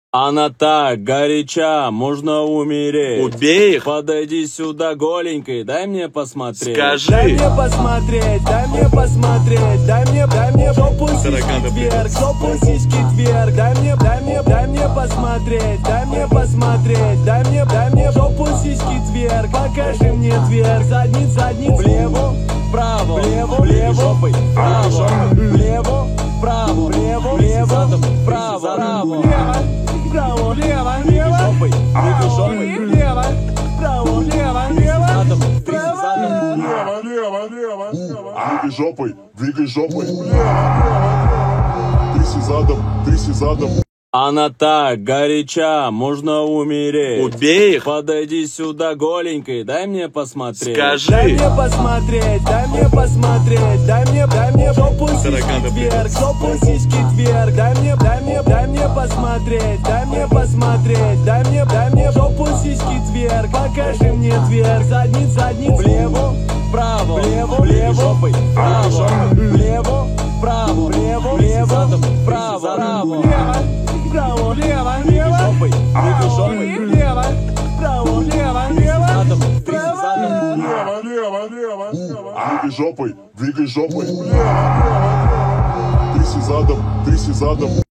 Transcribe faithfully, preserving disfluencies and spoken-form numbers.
Она так горяча, можно умереть. Убей их. Подойди сюда голенькой, дай мне посмотреть. Скажи. Дай мне посмотреть, дай мне посмотреть, дай мне, дай мне жопу сиськи вверх, жопу сиськи вверх, дай мне, дай мне, дай мне посмотреть, дай мне посмотреть, дай мне, дай мне жопу сиськи вверх, покажи мне вверх, задниц, задниц, влево, вправо, влево, влево, жопой, вправо, влево, вправо, влево, влево, вправо, вправо, право, лево, лево, жопой, жопой, лево, право, лево, лево, право, Лево, лево, лево, лево. Двигай жопой, двигай жопой. Тряси задом, тряси задом. Она так горяча, можно умереть. Убей их. Подойди сюда голенькой, дай мне посмотреть. Скажи. дай мне посмотреть, дай мне посмотреть, дай мне, дай мне жопу сиськи вверх, жопу сиськи вверх, дай мне, дай мне, дай мне посмотреть, дай мне посмотреть, дай мне, дай мне жопу сиськи вверх, покажи мне вверх, задниц, задниц, влево, вправо, влево, влево, жопой, вправо, влево, вправо, влево, влево, вправо, вправо, лево, право, лево, лево, жопой, жопой, лево, право, лево, лево, право, Лево, лево, лево, лево. Двигай жопой, двигай жопой. Тряси задом, тряси задом.